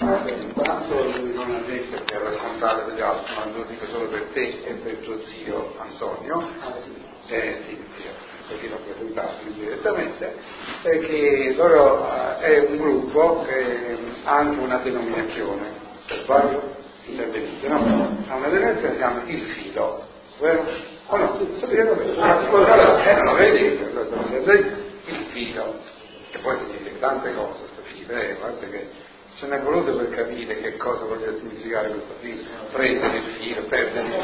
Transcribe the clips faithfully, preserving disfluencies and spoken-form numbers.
intanto lui non ha detto che è responsabile degli altri, ma lo dico solo per te e per tuo zio Antonio, eh, sì, perché l'ho presentato direttamente, è che loro eh, è un gruppo che ha anche una denominazione, per sbaglio intervenite, no? Ha una denominazione che si chiama il filo, vero? O no? Eh, non lo vedi? Il filo, che poi significa tante cose questo filo, eh, guarda che ce n'è voluto per capire che cosa voglia significare questo filo, prendere il filo, perdere il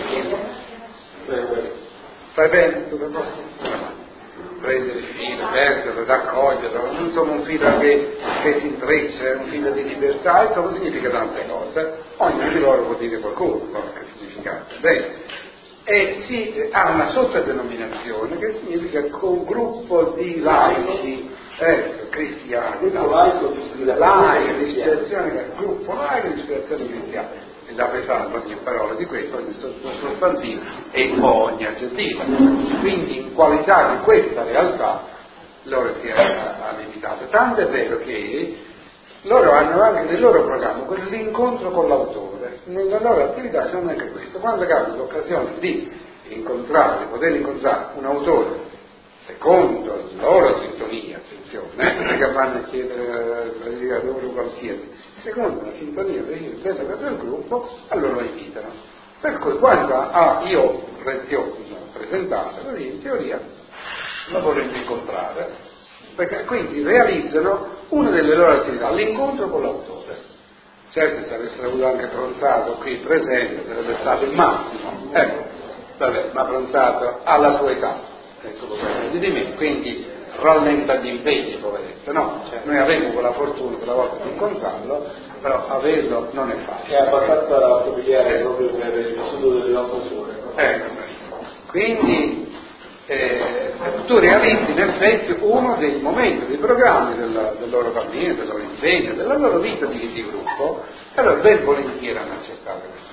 filo. Stai bene? Tutto a posto? Prendere il filo, perderlo, raccoglierlo, insomma un filo che, che si intreccia, un filo di libertà, e cosa significa tante cose. Ognuno di loro può dire qualcuno, qualche significato. Bene. E si ha una sottodenominazione che significa con gruppo di laici, ecco, cristiani, gruppo laico di ispirazione, gruppo laico di ispirazione cristiana. E da pesare ogni parola di questo, ogni sostantivo e ogni aggettivo. Quindi in qualità di questa realtà loro si hanno invitato. Tanto è vero che loro hanno anche nel loro programma quell'incontro con l'autore. Nella loro attività c'è anche questo. Quando hanno l'occasione di incontrare, di poter incontrare un autore secondo la loro sintonia, attenzione, non è che vanno a chiedere a loro qualsiasi, secondo la sintonia del del gruppo, allora lo invitano. Per cui quando ah, io ti ho presentato, così in teoria lo vorremmo incontrare, perché quindi realizzano una delle loro attività, l'incontro con l'autore. Certo, se avessero avuto anche Pronzato qui presente sarebbe stato il massimo, ecco, vabbè, ma Pronzato alla sua età, ecco, poveretto di me, quindi rallenta gli impegni, poveretto, no? Cioè, noi avremo quella fortuna quella volta di incontrarlo, però averlo non è facile. È abbastanza familiare proprio per il vissuto delle nostre sole. Ecco, quindi eh, tu realizzi in effetti uno dei momenti, dei programmi della, del loro cammino, del loro impegno, della loro vita di, di gruppo, e allora ben volentieri hanno accettato questo.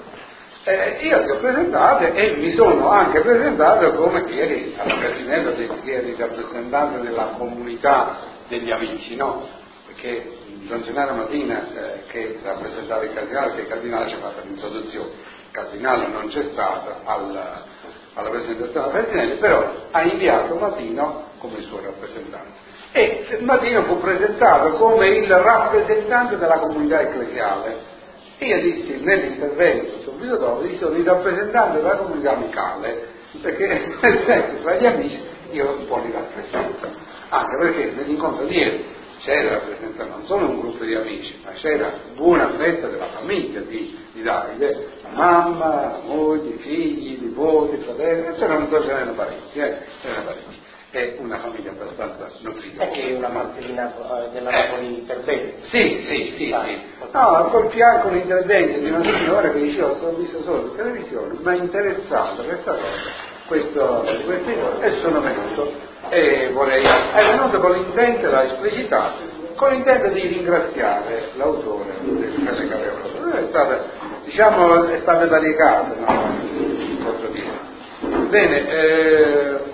Eh, io ti ho presentato e mi sono anche presentato come chi eri alla Bertinello, che eri rappresentante della comunità degli amici, no? Perché Don Gennaro Matina eh, che rappresentava il cardinale, che il cardinale ci ha fatto l'introduzione, il cardinale non c'è stato alla, alla presentazione della Bertinelli, però ha inviato Matino come il suo rappresentante. E Matino fu presentato come il rappresentante della comunità ecclesiale. Io dissi nell'intervento subito dopo, io sono il rappresentante della comunità amicale, perché tra gli amici io un po' li rappresento, anche perché nell'incontro di ieri c'era rappresentato non solo un gruppo di amici, ma c'era buona festa della famiglia di, di Davide, la mamma, la moglie, i figli, i nipoti, i fratelli, c'erano, c'erano parenti, eh, c'erano parenti. È una famiglia abbastanza nutrita. È che è una Martellina della Napoli eh. intervento. Sì, sì, sì, ah. sì. No, col fianco un intervento di una signora che diceva, ho visto solo in televisione, mi ha interessato questa cosa, questo, queste cose, e sono venuto. E vorrei, è venuto con l'intento, l'ha esplicitato, con l'intento di ringraziare l'autore delle cose. È stata, diciamo, è stata variegata, no? Posso dire. Bene, eh,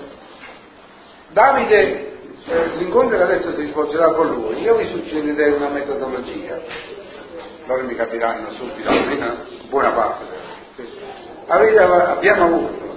Davide, eh, l'incontro che adesso si svolgerà con lui, io vi suggerirei una metodologia, loro mi capiranno subito, almeno buona parte. Avete, abbiamo avuto,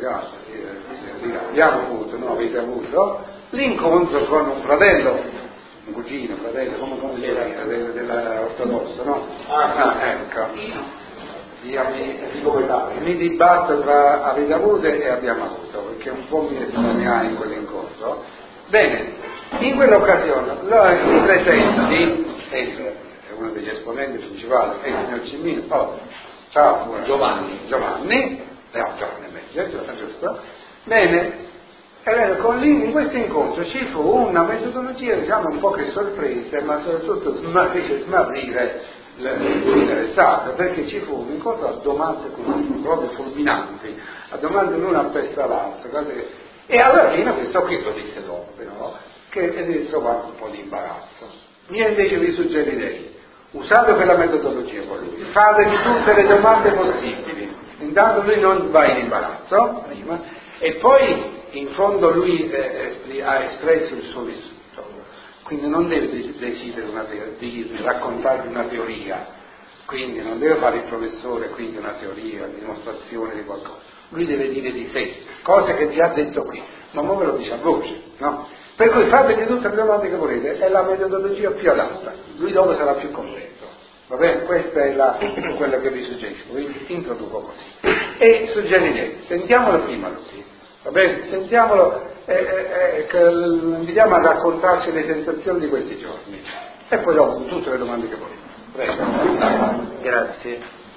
abbiamo avuto, no, avete avuto l'incontro con un fratello, un cugino, fratello, come, come si chiama, della ortodossa, no? Ah, ecco. Io mi, mi dibatto tra avete avuto e abbiamo avuto, perché un po' mi estranea in quell'incontro. Bene, in quell'occasione lui mi presenti, è uno degli esponenti principali, è il signor Cimmino, oh, ciao, Giovanni, Giovanni, no, Giovanni è meglio, giusto? Bene, e con lì, in questo incontro ci fu una metodologia, diciamo, un po' che sorprese, ma soprattutto fece smarrire l'interessato, perché ci fu un incontro a domande comuni, proprio fulminanti, a domande l'una appresso all'altra, che... e alla fine questo qui lo disse dopo, però, che deve trovare un po' di imbarazzo. Io invece vi suggerirei, usate quella metodologia con lui, fatevi tutte le domande possibili, intanto lui non va in imbarazzo, prima, e poi in fondo lui eh, ha espresso il suo vissuto. quindi non deve decidere una te- di raccontare una teoria, quindi non deve fare il professore, quindi una teoria, una dimostrazione di qualcosa, lui deve dire di sé, cose che già ha detto qui, ma ora ve lo dice a voce, no? Per cui fatevi tutte le domande che volete, è la metodologia più adatta, lui dopo sarà più contento, va bene? Questa è la, quello che vi suggerisco, quindi introduco così. E suggerirei, sentiamolo prima lui, va bene? Sentiamolo, eh, eh, eh, invitiamo a raccontarci le sensazioni di questi giorni, e poi dopo tutte le domande che volete. Prego. Grazie.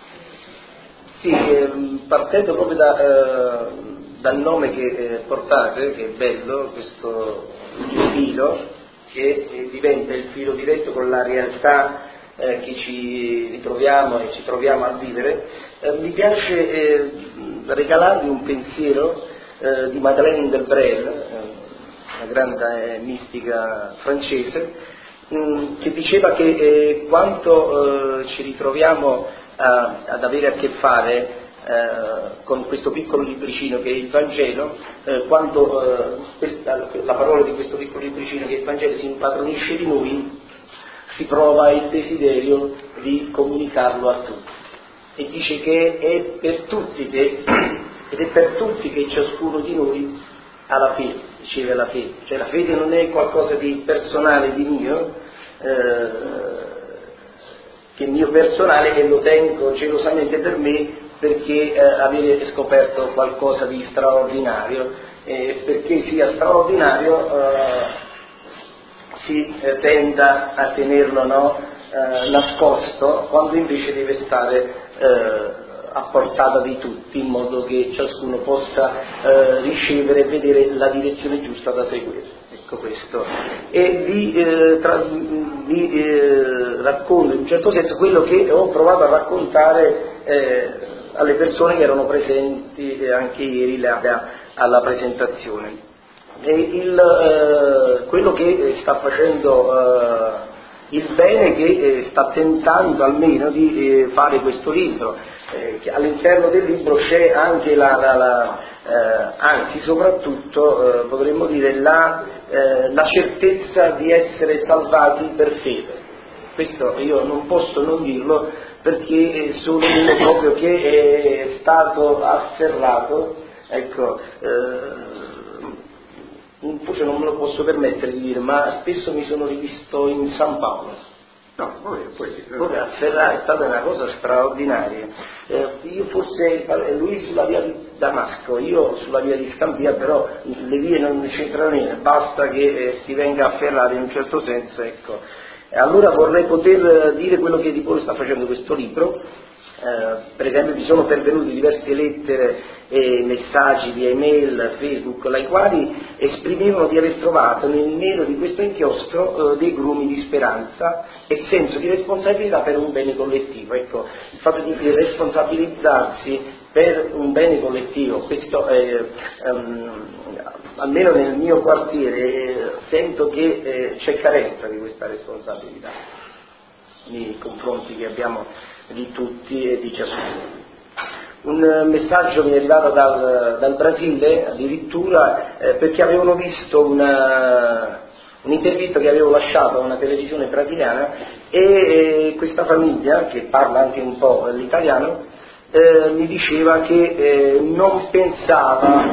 Sì, ehm, partendo proprio da, eh, dal nome che eh, portate, che è bello, questo filo, che eh, diventa il filo diretto con la realtà eh, che ci ritroviamo e ci troviamo a vivere, eh, mi piace eh, regalarvi un pensiero eh, di Madeleine Delbrel, eh, una grande eh, mistica francese, che diceva che eh, quanto eh, ci ritroviamo a, ad avere a che fare eh, con questo piccolo libricino che è il Vangelo, eh, quando eh, questa, la parola di questo piccolo libricino che è il Vangelo si impadronisce di noi, si prova il desiderio di comunicarlo a tutti, e dice che è per tutti che, ed è per tutti che ciascuno di noi ha la fede, riceve la fede, cioè la fede non è qualcosa di personale, di mio, eh, che è mio personale, che lo tengo gelosamente per me perché eh, avere scoperto qualcosa di straordinario, e perché sia straordinario eh, si eh, tenda a tenerlo, no, eh, nascosto, quando invece deve stare eh, a portata di tutti, in modo che ciascuno possa eh, ricevere e vedere la direzione giusta da seguire. Ecco questo. E vi, eh, tras- vi eh, racconto in un certo senso quello che ho provato a raccontare eh, alle persone che erano presenti eh, anche ieri là, alla presentazione. E il, eh, quello che sta facendo eh, il bene, che eh, sta tentando almeno di eh, fare questo libro, eh, che all'interno del libro c'è anche la, la, la eh, anzi soprattutto eh, potremmo dire la, eh, la certezza di essere salvati per fede. Questo io non posso non dirlo, perché sono uno proprio che è stato afferrato, ecco, eh, forse non me lo posso permettere di dire, ma spesso mi sono rivisto in San Paolo. No, poi, poi, Proprio afferrare è stata una cosa straordinaria. Eh, io forse, lui sulla via di Damasco, io sulla via di Scampia, però le vie non c'entrano niente, basta che eh, si venga afferrati in un certo senso, ecco. Allora vorrei poter dire quello che Di Polo sta facendo questo libro. Eh, per esempio mi sono pervenute diverse lettere e messaggi via email, Facebook, nei quali esprimevano di aver trovato nel nero di questo inchiostro eh, dei grumi di speranza e senso di responsabilità per un bene collettivo. Ecco, il fatto di responsabilizzarsi per un bene collettivo, questo è, um, almeno nel mio quartiere eh, sento che eh, c'è carenza di questa responsabilità nei confronti che abbiamo di tutti e di ciascuno. Un messaggio mi è arrivato dal, dal Brasile addirittura eh, perché avevano visto una, un'intervista che avevo lasciato a una televisione brasiliana e eh, questa famiglia, che parla anche un po' l'italiano, eh, mi diceva che eh, non pensava,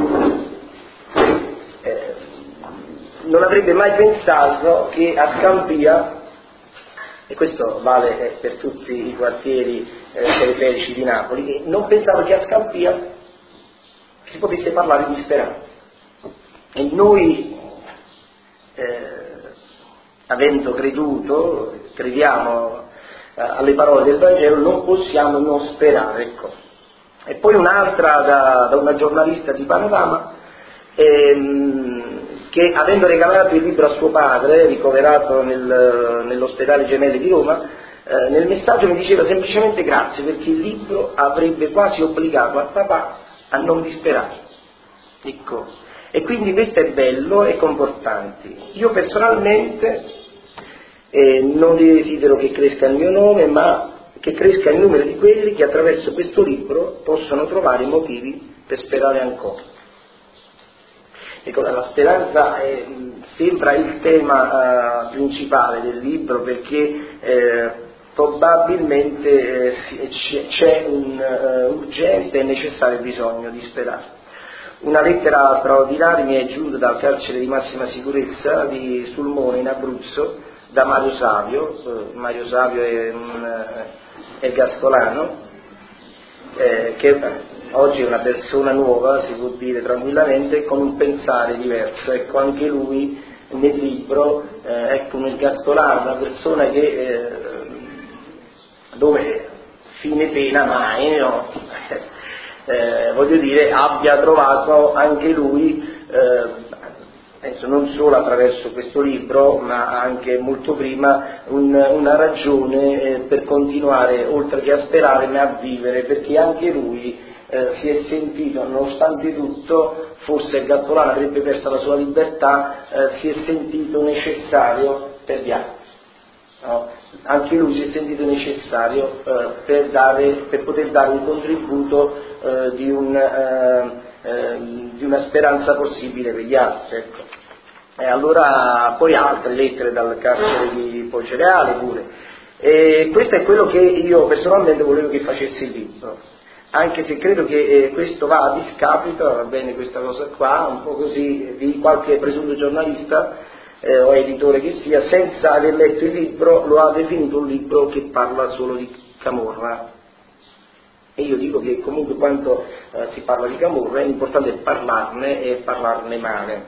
eh, non avrebbe mai pensato che a Scampia, e questo vale per tutti i quartieri eh, periferici di Napoli, che non pensavo che a Scampia si potesse parlare di speranza. E noi, eh, avendo creduto, crediamo eh, alle parole del Vangelo, non possiamo non sperare. Ecco. E poi un'altra da, da una giornalista di Panorama, ehm, che avendo regalato il libro a suo padre, ricoverato nel, nell'ospedale Gemelli di Roma, eh, nel messaggio mi diceva semplicemente grazie, perché il libro avrebbe quasi obbligato a papà a non disperare. Ecco. E quindi questo è bello e confortante. Io personalmente eh, non desidero che cresca il mio nome, ma che cresca il numero di quelli che attraverso questo libro possono trovare motivi per sperare ancora. Ecco, la speranza è, sembra il tema uh, principale del libro, perché eh, probabilmente eh, c'è un uh, urgente e necessario bisogno di sperare. Una lettera straordinaria mi è giunta dal carcere di massima sicurezza di Sulmone in Abruzzo, da Mario Savio. eh, Mario Savio è un è ergastolano, eh, che oggi è una persona nuova, si può dire tranquillamente, con un pensare diverso. Ecco, anche lui nel libro, eh, ecco, un ergastolano, una persona che eh, dove fine pena mai, no? eh, voglio dire, abbia trovato anche lui, eh, penso non solo attraverso questo libro, ma anche molto prima, un, una ragione eh, per continuare, oltre che a sperare, ma a vivere, perché anche lui eh, si è sentito, nonostante tutto, forse il Gattolano avrebbe perso la sua libertà, eh, si è sentito necessario per gli altri. No? Anche lui si è sentito necessario eh, per, dare, per poter dare un contributo eh, di, un, eh, eh, di una speranza possibile per gli altri. Ecco. E allora poi altre lettere dal carcere di Pocereale pure. E questo è quello che io personalmente volevo che facesse il libro, anche se credo che eh, questo va a discapito, va bene questa cosa qua, un po' così, di qualche presunto giornalista Eh, o editore che sia, senza aver letto il libro, lo ha definito un libro che parla solo di Camorra. E io dico che comunque quando eh, si parla di Camorra è importante parlarne e parlarne male.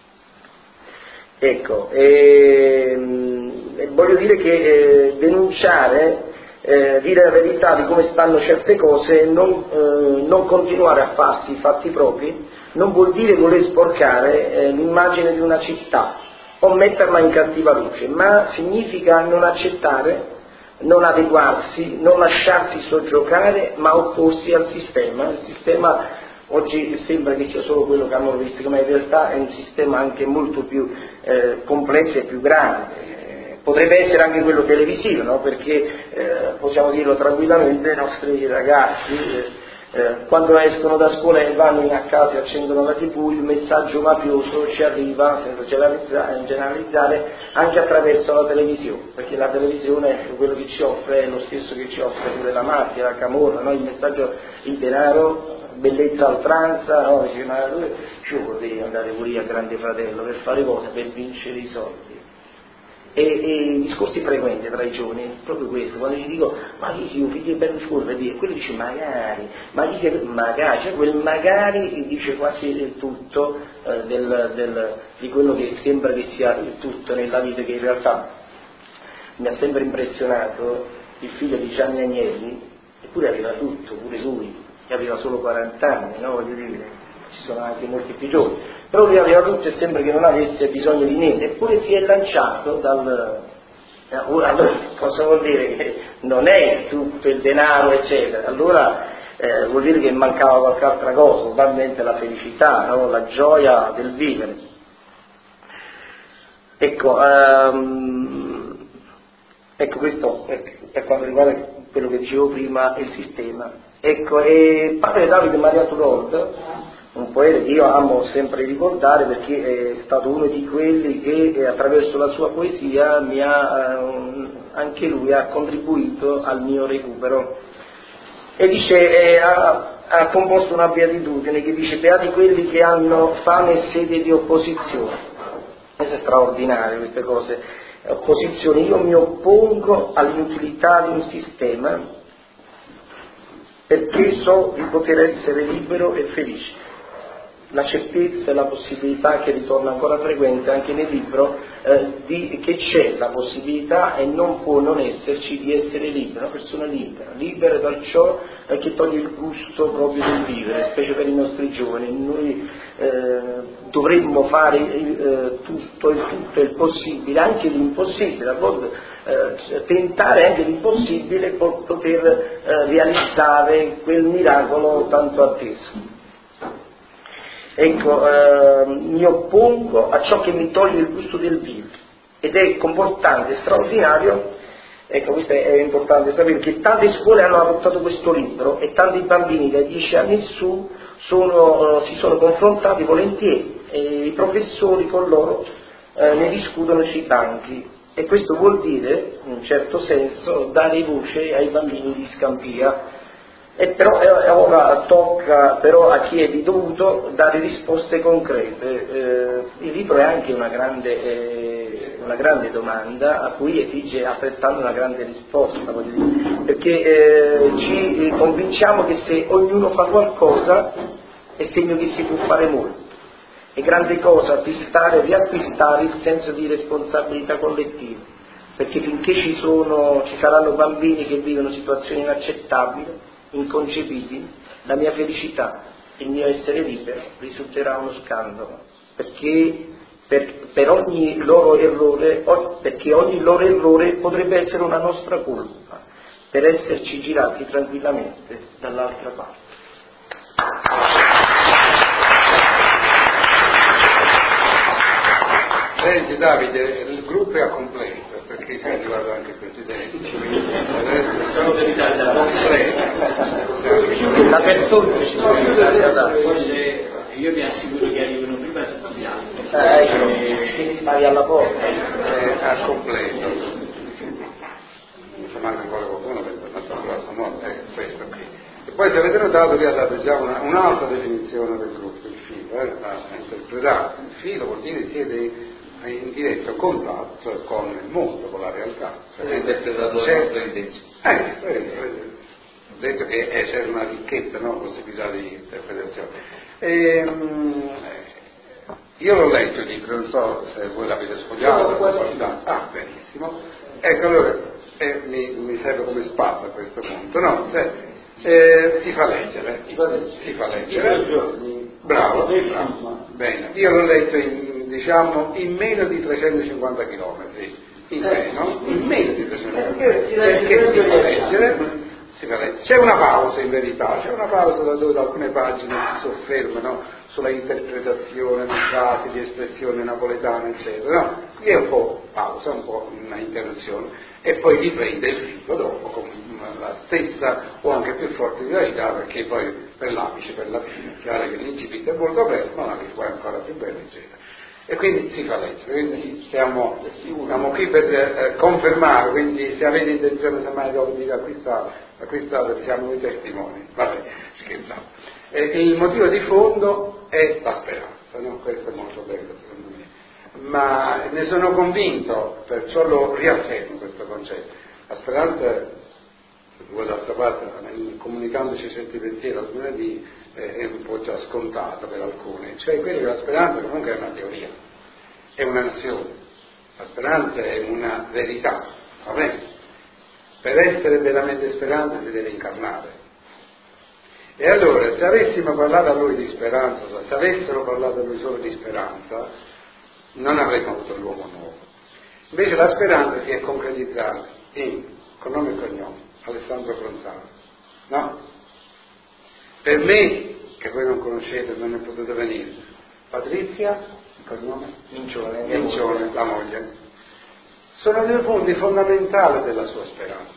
Ecco, e, e voglio dire che eh, denunciare, eh, dire la verità di come stanno certe cose, non, eh, non continuare a farsi i fatti propri, non vuol dire voler sporcare eh, l'immagine di una città o metterla in cattiva luce, ma significa non accettare, non adeguarsi, non lasciarsi soggiocare, ma opporsi al sistema. Il sistema oggi sembra che sia solo quello camorristico, ma in realtà è un sistema anche molto più eh, complesso e più grande. Eh, potrebbe essere anche quello televisivo, no? Perché eh, possiamo dirlo tranquillamente, i nostri ragazzi eh, Eh, quando escono da scuola e vanno a casa e accendono la tivù, il messaggio mafioso ci arriva, senza generalizzare, generalizzare, anche attraverso la televisione, perché la televisione, quello che ci offre, è lo stesso che ci offre pure la mafia, la camorra, no? Il messaggio, il denaro, bellezza a oltranza, no? Dice, ma ci potevi andare pure a Grande Fratello per fare cosa? Per vincere i soldi. E, e i discorsi frequenti tra i giovani è proprio questo, quando gli dico ma chi si figlio di Berlusconi, e quello dice magari, ma chi si, magari, cioè quel magari dice quasi il tutto eh, del, del, di quello che sembra che sia il tutto nella vita, che in realtà mi ha sempre impressionato il figlio di Gianni Agnelli, eppure aveva tutto, pure lui, che aveva solo quaranta anni, no? Voglio dire, ci sono anche molti più giovani, però lui aveva tutto e sembra che non avesse bisogno di niente, eppure si è lanciato dal... Allora cosa vuol dire? Che non è tutto il denaro eccetera, allora eh, vuol dire che mancava qualche altra cosa, probabilmente la felicità, no? La gioia del vivere. Ecco, um, ecco questo per quanto riguarda quello che dicevo prima, il sistema. Ecco, e padre Davide Maria Turod, un poeta che io amo sempre ricordare perché è stato uno di quelli che attraverso la sua poesia mi ha, eh, anche lui ha contribuito al mio recupero. E dice, eh, ha, ha composto una beatitudine che dice: beati quelli che hanno fame e sete di opposizione. Questo è straordinario, queste cose. Opposizione, io mi oppongo all'inutilità di un sistema perché so di poter essere libero e felice. La certezza e la possibilità, che ritorna ancora frequente anche nel libro, eh, di, che c'è la possibilità e non può non esserci di essere libera, una persona libera, libera da ciò eh, che toglie il gusto proprio del vivere, specie per i nostri giovani. Noi eh, dovremmo fare eh, tutto, il tutto il possibile, anche l'impossibile, a volte eh, tentare anche l'impossibile per poter eh, realizzare quel miracolo tanto atteso. Ecco, eh, mi oppongo a ciò che mi toglie il gusto del vivere, ed è comportante, straordinario. Ecco, questo è importante sapere, che tante scuole hanno adottato questo libro e tanti bambini dai dieci anni in su sono, si sono confrontati volentieri, e i professori con loro eh, ne discutono sui banchi, e questo vuol dire, in un certo senso, dare voce ai bambini di Scampia. E però eh, ora tocca però a chi è di dovuto dare risposte concrete. Eh, il libro è anche una grande, eh, una grande domanda a cui esige altrettanto una grande risposta, voglio dire, perché eh, ci convinciamo che se ognuno fa qualcosa è segno che si può fare molto. È grande cosa acquistare e riacquistare il senso di responsabilità collettiva, perché finché ci sono, ci saranno bambini che vivono situazioni inaccettabili, inconcepibili, la mia felicità, il mio essere libero risulterà uno scandalo, perché per, per ogni loro errore, perché ogni loro errore potrebbe essere una nostra colpa, per esserci girati tranquillamente dall'altra parte. Senti Davide, il gruppo è a completo, perché sei arrivato anche il Presidente, adesso sono completo. Dappertutto ci sono stati. Forse io mi assicuro che arrivano prima tutti gli altri. Eh, ecco, quindi stai alla porta. È a completo. Ci manca ancora qualcuno per il grosso modo, è questo qui. E poi se avete notato che ha dato già una, un'altra definizione del gruppo, il filo, eh, ha interpretato. Il filo vuol dire siete in diretto contatto con il mondo, con la realtà. È interpretato la nostra intenzione. Eh, ho detto che eh, c'è una ricchezza, no, possibilità di interpretazione. E, um, io l'ho letto il libro, non so se voi l'avete sfogliato. Ah, benissimo. Ecco, allora eh, mi, mi serve come spalla a questo punto, no? Se, eh, si fa leggere, si fa leggere. Si fa leggere. Bravo, bravo. Bene, io l'ho letto in, diciamo, in meno di trecentocinquanta chilometri, in meno, in meno di trecentocinquanta chilometri, perché si fa leggere, si fa leggere. C'è una pausa in verità, c'è una pausa da dove da alcune pagine si soffermano sulla interpretazione di frasi, di espressione napoletana, eccetera, no? Qui è un po' pausa, un po' una interruzione, e poi riprende il filo dopo con la stessa o anche più forte vivacità, perché poi per l'apice, per la fine, è chiaro che l'incipit è molto bello, ma l'apice poi è ancora più bello, eccetera. E quindi si fa leggere, quindi siamo, siamo qui per eh, confermare, quindi se avete intenzione semmai di acquistare, acquistate, siamo noi testimoni, vabbè, scherzavo. E il motivo di fondo è la speranza, no? Questo è molto bello secondo me, ma ne sono convinto, perciò lo riaffermo questo concetto. La speranza, voi d'altra parte, comunicandoci certi pensieri al lunedì, eh, è un po' già scontato per alcuni, cioè quello che la speranza comunque è una teoria, è una nazione, la speranza è una verità, va bene? Per essere veramente speranza si deve incarnare. E allora, se avessimo parlato a lui di speranza, se avessero parlato a lui solo di speranza, non avremmo avuto l'uomo nuovo. Invece la speranza si è concretizzata in, con nome e cognome, Alessandro Bronzano, no? Per me, che voi non conoscete, non ne potete venire, Patrizia, il cognome? Mincione, Mincione, la moglie. Sono due punti fondamentali della sua speranza.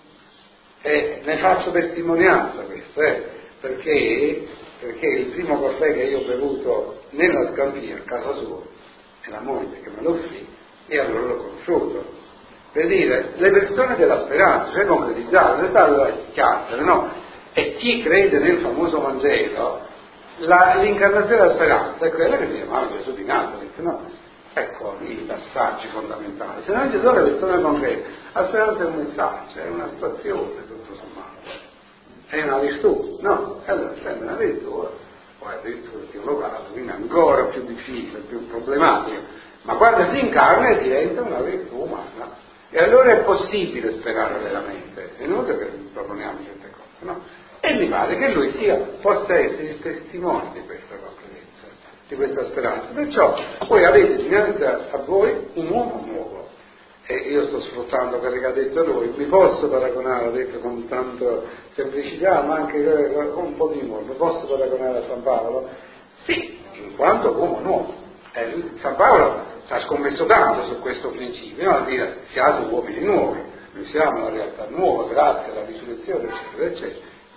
E ne faccio testimonianza questo, eh? Perché, perché il primo caffè che io ho bevuto nella Scampia, a casa sua, è la moglie che me lo offrì, e allora l'ho conosciuto. Per dire, le persone della speranza, cioè concretizzate, non è stato da chiacchiere, no? E chi crede nel famoso Vangelo, la, l'incarnazione della speranza è quella che si chiamava Gesù di Nazareth, no? Ecco i passaggi fondamentali. Se non ci sono le persone concrete, la speranza è un messaggio, è una situazione, tutto sommato. È una virtù, no? Allora, sembra una virtù, poi addirittura più locato, quindi ancora più difficile, più problematico, ma quando si incarna diventa una virtù umana. E allora è possibile sperare veramente, è inutile che proponiamo certe cose, no? E mi pare che lui sia, possa essere il testimone di questa concretezza, di questa speranza. Perciò voi avete dinanzi a voi un uomo nuovo. E io sto sfruttando quello che ha detto lui, mi posso paragonare, ha detto con tanta semplicità, ma anche con un po' di humor, mi posso paragonare a San Paolo? Sì, in quanto uomo nuovo. Eh, San Paolo ci ha scommesso tanto su questo principio, no? A dire siate uomini nuovi, noi siamo una realtà nuova, grazie alla risurrezione, eccetera, eccetera.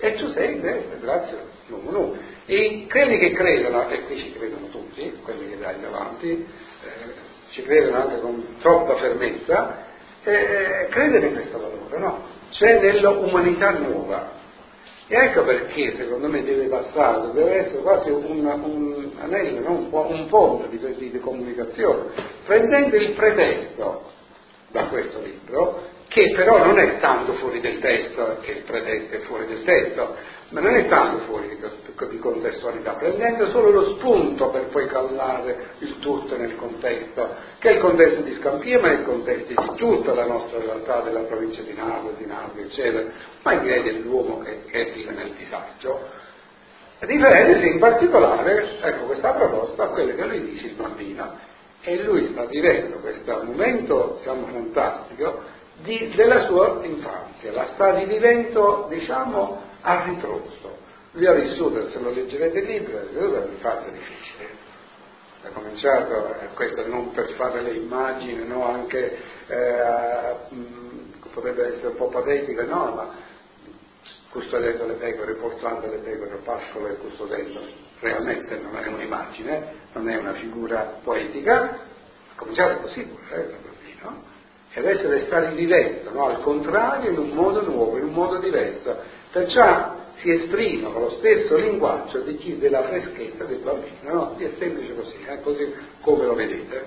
e tu sei invece, grazie, l'uomo nuovo. E quelli che credono, e qui ci credono tutti, quelli che dai davanti, eh, ci credono anche con troppa fermezza, eh, credono in questo valore, no? C'è nell'umanità nuova. E ecco perché secondo me deve passare, deve essere quasi un, un anello, no? un, po', un ponte di, di, di comunicazione, prendendo il pretesto da questo libro, che però non è tanto fuori del testo, che il pretesto è fuori del testo, ma non è tanto fuori di, di contestualità, prendendo solo lo spunto per poi callare il tutto nel contesto, che è il contesto di Scampia, ma è il contesto di tutta la nostra realtà della provincia di Napoli, di Napoli, eccetera, ma direi dell'uomo che, che vive nel disagio, riferendosi in particolare, ecco, questa proposta a quello che lui dice il bambino, e lui sta vivendo questo momento, diciamo, fantastico, di, della sua infanzia, la sta rivivendo, diciamo, a ritroso. Lui ha vissuto, se lo leggerete il libro, ha vissuto un'infanzia difficile. Ha cominciato, eh, questo non per fare le immagini, no, anche eh, mh, potrebbe essere un po' patetico, no, ma custodendo le pecore, portando le pecore al pascolo e custodendo, realmente non è un'immagine, non è una figura poetica, ha cominciato così, eh, bambino, e adesso le sta rivivendo, no? Al contrario, in un modo nuovo, in un modo diverso, perciò si esprime con lo stesso linguaggio di chi della freschezza del bambino, no? È semplice così, è eh? così come lo vedete.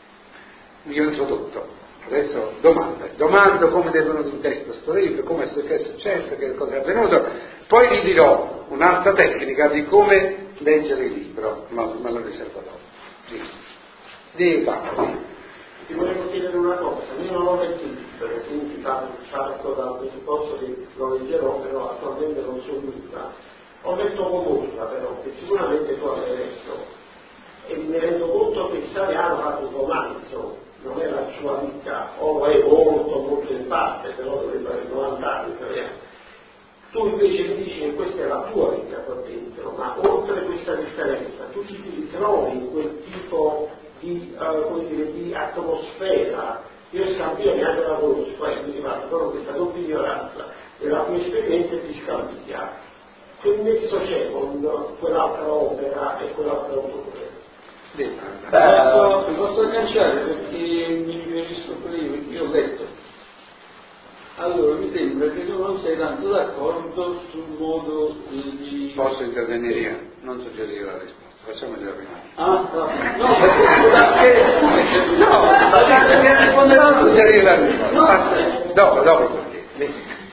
Vi ho introdotto, adesso domande, domando come è venuto in testo questo libro, come è successo, che cosa è avvenuto, poi vi dirò un'altra tecnica di come leggere il libro, ma me lo riservo dopo. Sì. Di Paolo. Ti volevo chiedere una cosa, io non ho letto il libro, quindi parto dal presupposto che lo leggerò, però attualmente non so nulla. Ho letto Gomorra, però, che sicuramente tu avrai letto, e mi rendo conto che Saviano ha fatto un romanzo, non è la sua vita, o è molto molto in parte, però dovrebbe avere novanta anni, Saviano. Tu invece mi dici che questa è la tua vita qua dentro, ma oltre questa differenza, tu ti ritrovi in quel tipo di, uh, come dire, di atmosfera. Io Scampia neanche la conosco, eh, quindi parlo proprio questa doppia ignoranza della tua esperienza di Scampia. Che nesso c'è con quell'altra opera e quell'altro autore? Beh, mi posso agganciare perché mi riferisco pure io, perché io ho letto. Allora mi sembra che tu non sei tanto d'accordo sul modo di... Posso intervenire io? Non suggerire la risposta. Facciamo già prima. Ah, no, no, perché no, perché risponderà non suggerire la risposta. No, dopo, dopo perché.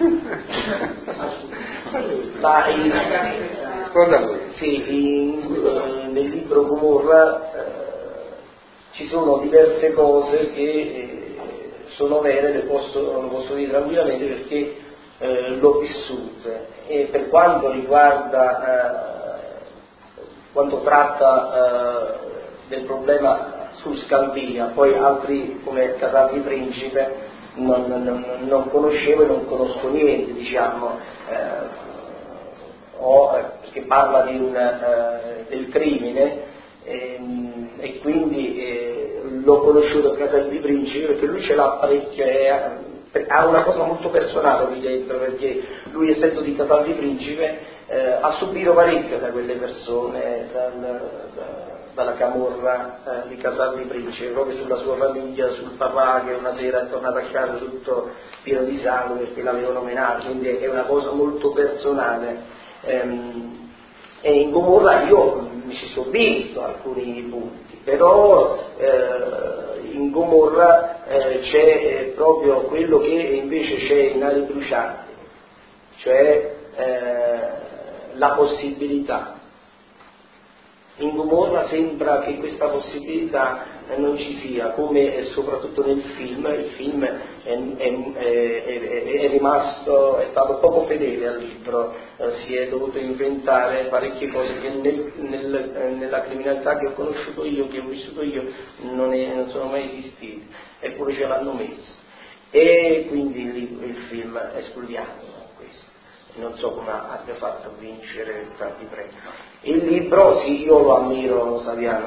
Ma in, Risponda lui. sì, in, eh, nel libro Gomorra eh, ci sono diverse cose che eh, sono vere, le posso, lo posso dire tranquillamente perché eh, l'ho vissute, e per quanto riguarda eh, quando tratta eh, del problema su Scampia, poi altri come Casal di Principe non, non, non conoscevo e non conosco niente, diciamo, eh, o eh, che parla di un, eh, del crimine, ehm, e quindi eh, l'ho conosciuto a Casal di Principe perché lui ce l'ha parecchio, eh, ha una cosa molto personale qui dentro, perché lui, essendo di Casal di Principe, eh, ha subito parecchio da quelle persone, dal, da, dalla camorra eh, di Casal di Principe, proprio sulla sua famiglia, sul papà che una sera è tornato a casa tutto pieno di sangue perché l'avevano menato, quindi è una cosa molto personale. Ehm, e in Gomorra io mi ci sono visto alcuni punti, però eh, in Gomorra eh, c'è eh, proprio quello che invece c'è in Ali Brucianti, cioè eh, la possibilità. In Gomorra sembra che questa possibilità non ci sia, come soprattutto nel film. Il film è, è, è, è rimasto, è stato poco fedele al libro, eh, si è dovuto inventare parecchie cose che nel, nel, nella criminalità che ho conosciuto io, che ho vissuto io, non, è, non sono mai esistiti, eppure ce l'hanno messo. E quindi il, il film è studiato questo. Non so come abbia fatto vincere tanti premi. Il libro, sì, io lo ammiro Saviano,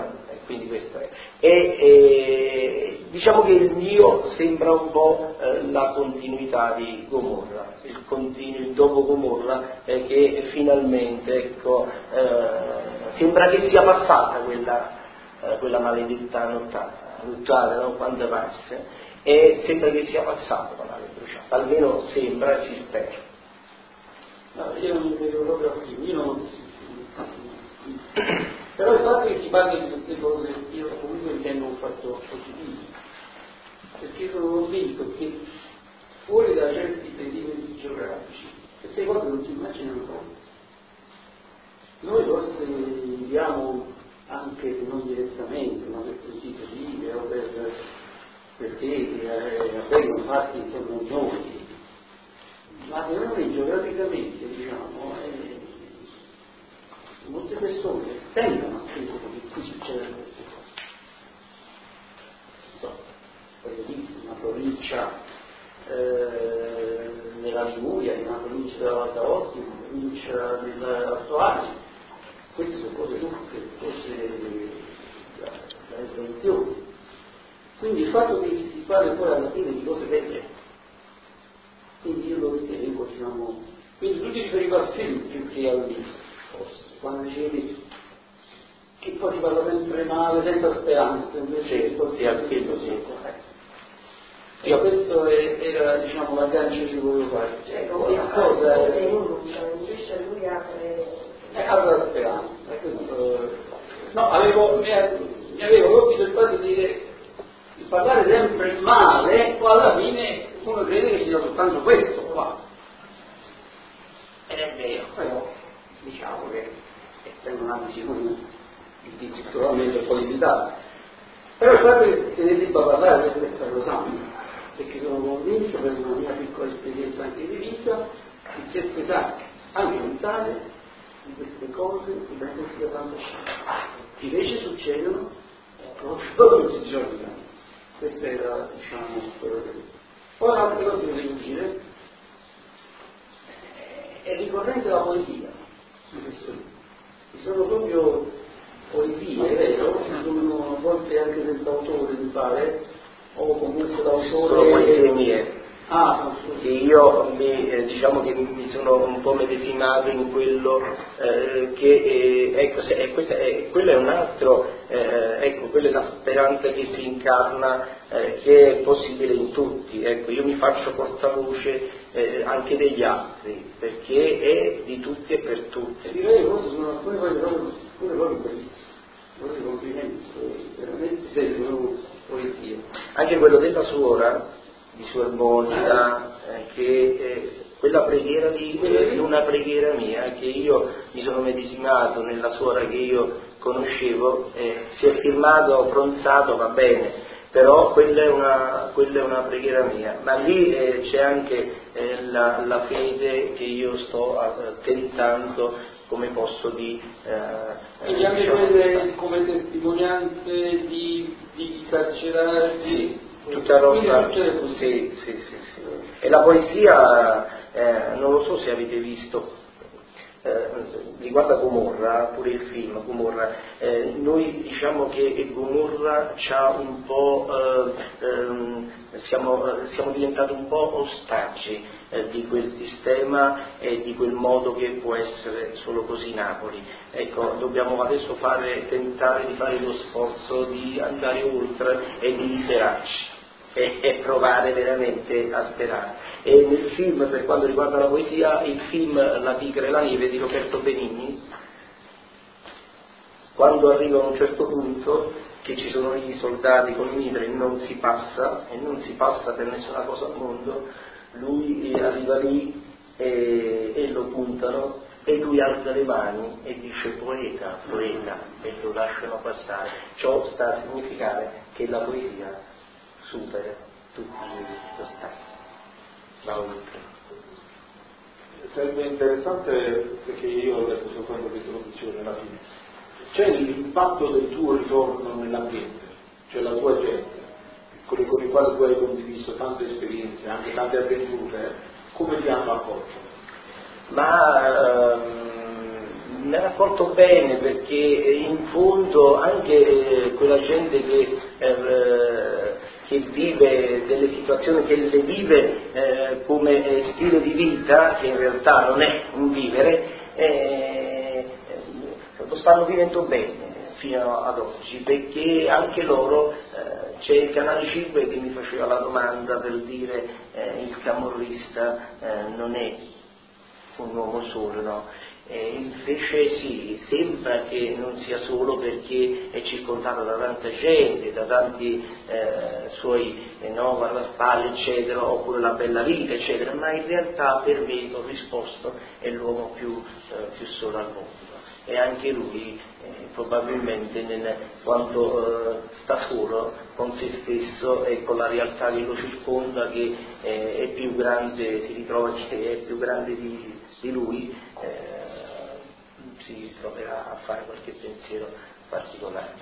quindi questo è. E, e, diciamo che il mio sembra un po' eh, la continuità di Gomorra, il, continuo, il dopo Gomorra eh, che finalmente, ecco, eh, sembra che sia passata quella, eh, quella maledetta nottata, nottata, no? Quando passe, e sembra che sia passata la nave bruciata, almeno sembra e si spera. No, io non vedo proprio qui, io non... però il fatto che si parli di queste cose io comunque intendo un fatto positivo, perché sono convinto che fuori da certi perimetri geografici queste cose non si immaginano proprio. Noi forse viviamo anche se non direttamente, ma per sentito dire o per, perché eh, avvengono fatti intorno a noi, ma secondo me geograficamente, diciamo, eh, molte persone estendono appunto che qui succedono queste cose. Non so, voglio dire, una provincia eh, nella Liguria, una provincia della Val d'Aosta, una provincia nell'Alto Adige, queste sono cose tutte, cose da, da invenzione. Quindi il fatto che si parli poi alla fine di cose vere, quindi io lo ritenevo, diciamo, quindi tu ti riferiva al film più che al libro, forse, quando dicevi che poi si parla sempre male, senza speranza, invece sì, forse sì, al film sì. Eh. Io questo è, era, diciamo, l'aggancio che volevo fare. Cioè, una cosa è... invece lui apre... Eh, apre la speranza. Questo... No, avevo, mi, mi avevo colpito il fatto di dire, di parlare sempre male, poi alla fine uno crede che sia soltanto questo qua. Ed è vero, però diciamo che essendo un'analisi sicuramente qualificata. Però il fatto che se ne debba parlare questo è sacrosanto, perché sono convinto per una mia piccola esperienza anche di vita, che certe sacche, anche mentale, di queste cose si prende sia tanto scienza. Invece succedono proprio tutti i giorni. Questo era, diciamo, quello che... Poi un'altra cosa che volevo dire è ricorrente la poesia di questo libro. Ci sono proprio poesie, è vero, ci sono a volte anche senza autore, mi pare, o comunque l'autore... Sono poesie mie. Ah, che io mi, eh, diciamo che mi sono un po' medesimato in quello eh, che eh, ecco, se, eh, questa, eh, quello è un altro, eh, ecco, quella è la speranza che si incarna, eh, che è possibile in tutti, ecco, io mi faccio portavoce eh, anche degli altri, perché è di tutti e per tutti. Direi che sono alcune cose proprio bellissime, proprio complimenti, veramente sono poesie. Anche quello della suora di Suor Monica, eh, che eh, quella preghiera di eh, una preghiera mia, che io mi sono medesimato nella suora che io conoscevo, eh, si è firmato Pronzato, va bene, però quella è una, quella è una preghiera mia, ma lì eh, c'è anche eh, la, la fede che io sto eh, tentando, come posso di... Eh, e anche diciamo, quelle come testimonianze di, di carcerati... Sì. Tutta roba, sì, sì, sì, sì. E la poesia, eh, non lo so se avete visto, eh, riguarda Gomorra, pure il film Gomorra, eh, noi diciamo che Gomorra c'ha un po', eh, ehm, siamo, siamo diventati un po' ostaggi eh, di quel sistema e di quel modo che può essere solo così Napoli. Ecco, dobbiamo adesso fare, tentare di fare lo sforzo di andare oltre e di liberarci. E, e provare veramente a sperare. E nel film, per quanto riguarda la poesia, il film La tigre e la neve di Roberto Benigni, quando arriva a un certo punto che ci sono i soldati con i nitri e non si passa, e non si passa per nessuna cosa al mondo, lui arriva lì e, e lo puntano e lui alza le mani e dice poeta, poeta, e lo lasciano passare. Ciò sta a significare che la poesia supera tutti gli ostacoli, va oltre. Sarebbe interessante, perché io ho letto su quello che tu lo dicevi nella fine, c'è l'impatto del tuo ritorno nell'ambiente, cioè la tua gente, quelli con i quali tu hai condiviso tante esperienze, anche tante avventure, come ti hanno accolto? Ma ehm, mi ha raccolto bene, perché in fondo anche eh, quella gente che, eh, che vive delle situazioni, che le vive eh, come eh, stile di vita, che in realtà non è un vivere, eh, lo stanno vivendo bene fino ad oggi, perché anche loro, eh, c'è il Canale cinque che mi faceva la domanda per dire eh, il camorrista eh, non è un uomo solo, no? E invece sì, sembra che non sia solo, perché è circondato da tanta gente, da tanti eh, suoi eh, no, guardaspalli eccetera, oppure la bella vita eccetera, ma in realtà per me ho risposto è l'uomo più, eh, più solo al mondo. E anche lui eh, probabilmente nel, quando eh, sta solo con se stesso e con la realtà che lo circonda, che eh, è più grande, si ritrova che è più grande di, di lui, eh, si troverà a fare qualche pensiero particolare.